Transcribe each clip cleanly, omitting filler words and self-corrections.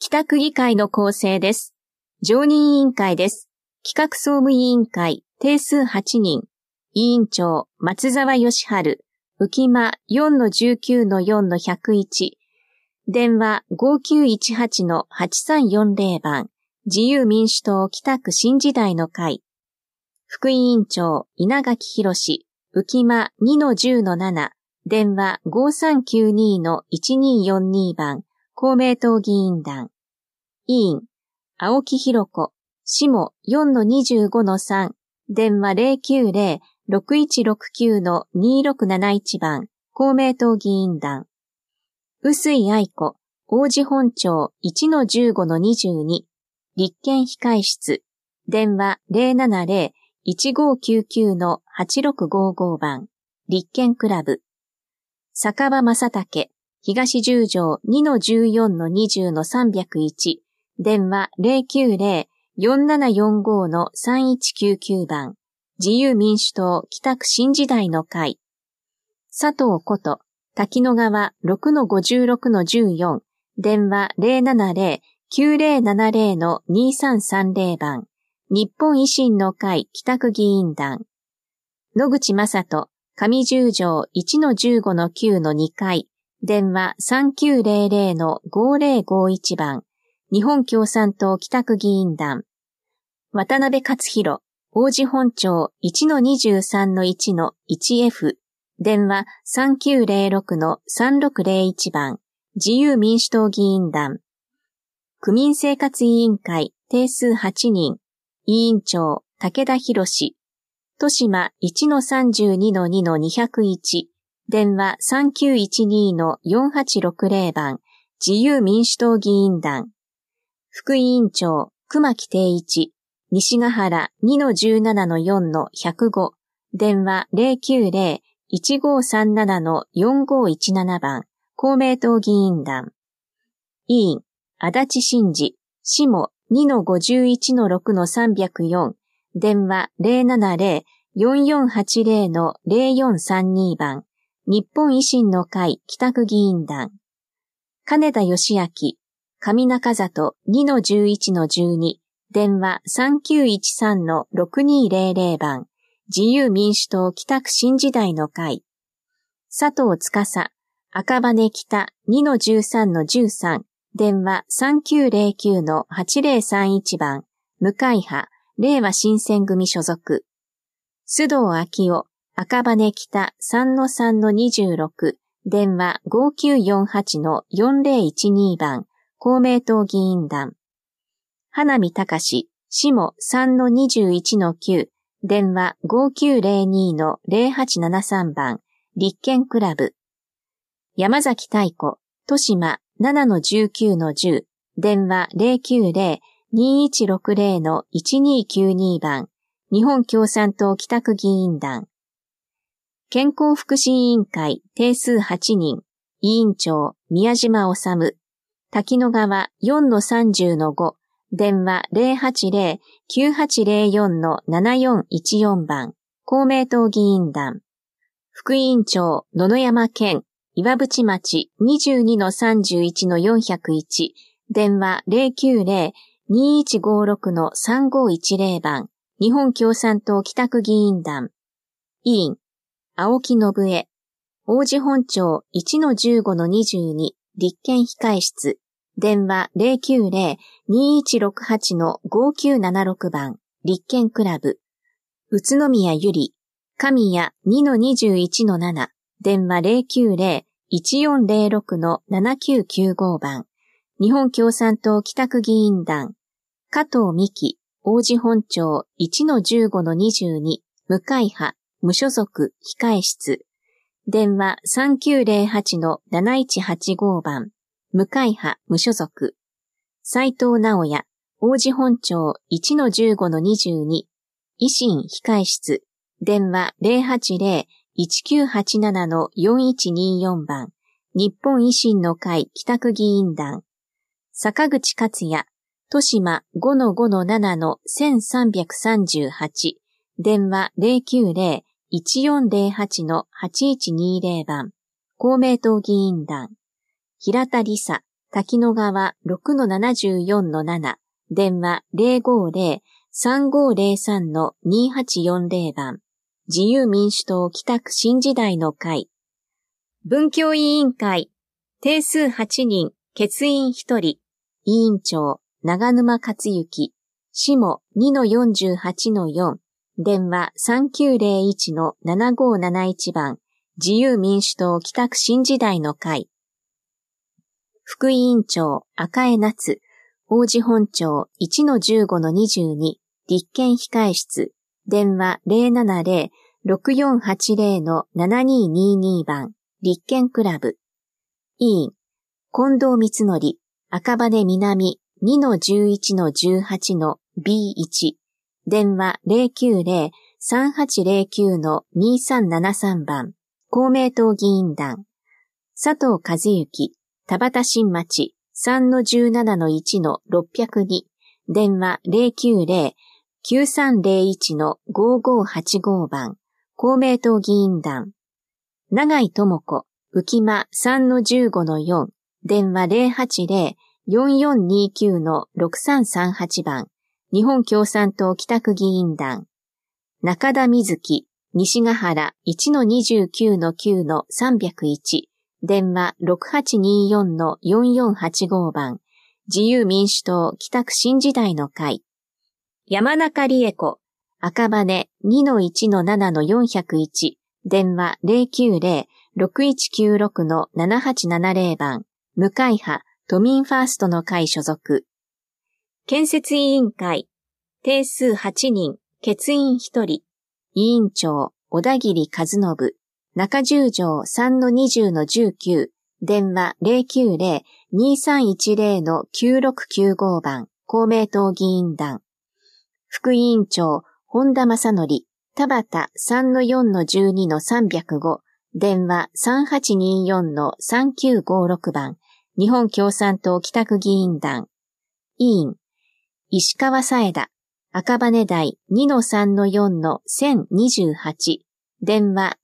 北区議会の構成です。常任委員会です。企画総務委員会、定数8人。委員長、松沢義治。浮間 4-19-4-101。電話 5918-8340 番。自由民主党北区新時代の会。副委員長、稲垣博。浮間 2-10-7。電話 5392-1242 番。公明党議員団。委員、青木弘子。下 4-25-3。電話 090-6169-2671 番。公明党議員団。臼井愛子。王子本町 1-15-22。立憲控室。電話 070-1599-8655 番。立憲クラブ。坂場正武。東十条 2-14-20-301。電話 090-4745-3199 番。自由民主党北区新時代の会。佐藤こと、滝野川 6-56-14。電話 070-9070-2330 番。日本維新の会北区議員団。野口正人、上十条 1-15-9-2 階。電話 3900-5051 番。日本共産党北区議員団。渡辺勝弘、王子本町 1-23-1-1F。電話 3906-3601 番。自由民主党議員団。区民生活委員会定数8人。委員長、武田博。豊島 1-32-2-201。電話 3912-4860 番。自由民主党議員団。副委員長、熊木定一。西ヶ原 2-17-4-105。電話 090-1537-4517 番。公明党議員団。委員、足立真二。下 2-51-6-304。電話 070-4480-0432 番。日本維新の会北区議員団。金田義明。上中里 2-11-12。電話 3913-6200 番。自由民主党北区新時代の会。佐藤司。赤羽北 2-13-13。電話 3909-8031 番。無会派、令和新選組所属。須藤昭夫。赤羽北 3-3-26。電話 5948-4012 番。公明党議員団。花見隆。下 3-21-9。電話 5902-0873 番。立憲クラブ。山崎太子。豊島 7-19-10。電話 090-2160-1292 番。日本共産党北区議員団。健康福祉委員会定数8人。委員長、宮島治。滝野川 4-30-5。電話 080-9804-7414 番。公明党議員団。副委員長、野々山健。岩淵町 22-31-401。電話 090-2156-3510 番。日本共産党北区議員団。委員、青木信江。王子本町 1-15-22。立憲控室。電話 090-2168-5976 番。立憲クラブ。宇都宮ゆり。神谷 2-21-7。電話 090-1406-7995 番。日本共産党北区議員団。加藤美希。王子本町 1-15-22。無会派、無所属、控室。電話 3908-7185 番。無会派、無所属。斉藤直也。王子本町 1-15-22。維新控室。電話 080-1987-4124 番。日本維新の会北区議員団。坂口克也。豊島 5-7-1338。電話 090-1408-8120 番。公明党議員団。平田理沙。 滝野川 6-74-7、電話 050-3503-2840 番、自由民主党北区新時代の会。文教委員会、定数8人、欠員1人、委員長、長沼克行、下 2-48-4、電話 3901-7571 番、自由民主党北区新時代の会。副委員長、赤江夏、王子本町 1-15-22、立憲控室、電話 070-6480-7222 番、立憲クラブ。委員、近藤光則、赤羽南 2-11-18-B1、電話 090-3809-2373 番、公明党議員団。佐藤和幸、田端新町 3-17-1-602、電話 090-9301-5585 番、公明党議員団。永井智子、浮間 3-15-4、電話 080-4429-6338 番、日本共産党北区議員団。中田瑞希、西ヶ原 1-29-9-301、電話 6824-4485 番、自由民主党北区新時代の会。山中理恵子、赤羽 2-17-401、電話 090-6196-7870 番、無会派都民ファーストの会所属。建設委員会、定数8人、欠員1人、委員長、小田切和信、中十条 3-20-19、電話 090-2310-9695 番、公明党議員団。副委員長、本田正則、田端 3-4-12-305、電話 3824-3956 番、日本共産党北区議員団。委員、石川佐枝、赤羽台 2-3-4-1028、電話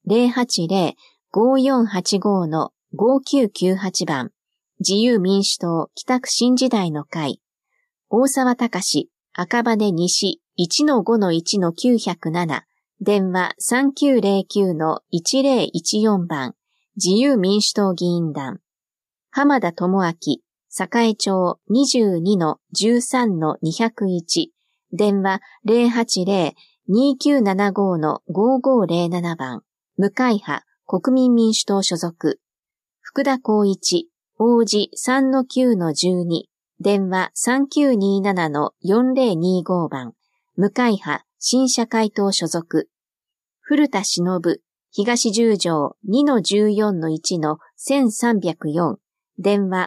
080-5485-5998 番、自由民主党北区新時代の会。大沢隆、赤羽西 1-5-1-907、電話 3909-1014 番、自由民主党議員団。浜田智明、栄町 22-13-201、電話 080-2975-5507 番、無会派、国民民主党所属。福田光一、王子 3-9-12、電話 3927-4025 番、無会派、新社会党所属。古田忍、東十条 2-14-1-1304、電話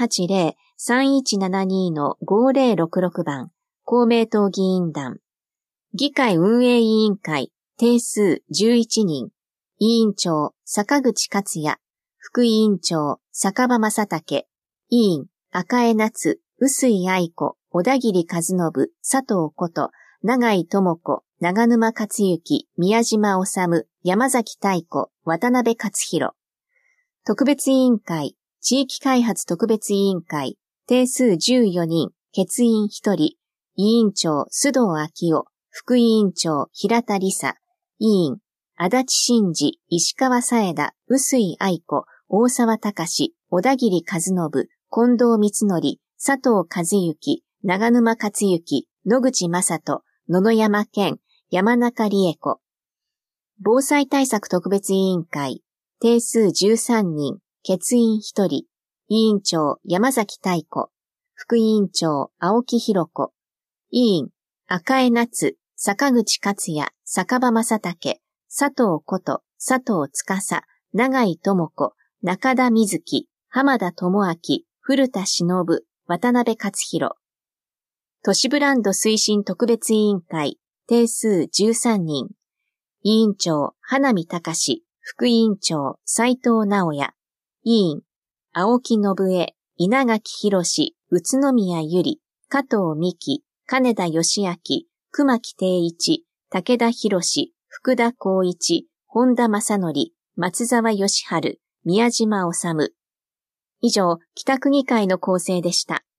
080-3172-5066 番、公明党議員団。議会運営委員会、定数11人。委員長、坂口克也。副委員長、坂場正武。委員、赤江夏、臼井愛子、小田切和信、佐藤こと、永井智子、長沼克行、宮島治、山崎大子、渡辺克弘。特別委員会、地域開発特別委員会、定数14人、欠員1人。委員長、須藤昭夫、副委員長、平田理沙、委員、足立真治、石川佐枝、臼井愛子、大沢隆、小田切和信、近藤光則、佐藤和幸、長沼克行、野口正人、野々山健、山中理恵子。防災対策特別委員会、定数13人、欠員1人。委員長、山崎大子、副委員長、青木弘子。委員、赤江夏、坂口克也、坂場正武、佐藤こと、佐藤司、永井智子、中田瑞希、浜田智明、古田忍、渡辺克弘。都市ブランド推進特別委員会、定数13人。委員長、花見隆、副委員長、斉藤直也。委員、青木信江、稲垣博士、宇都宮ゆり、加藤美希、金田義明、熊木定一、武田博士、福田光一、本田正則、松沢義治、宮島治。 以上、北区議会の構成でした。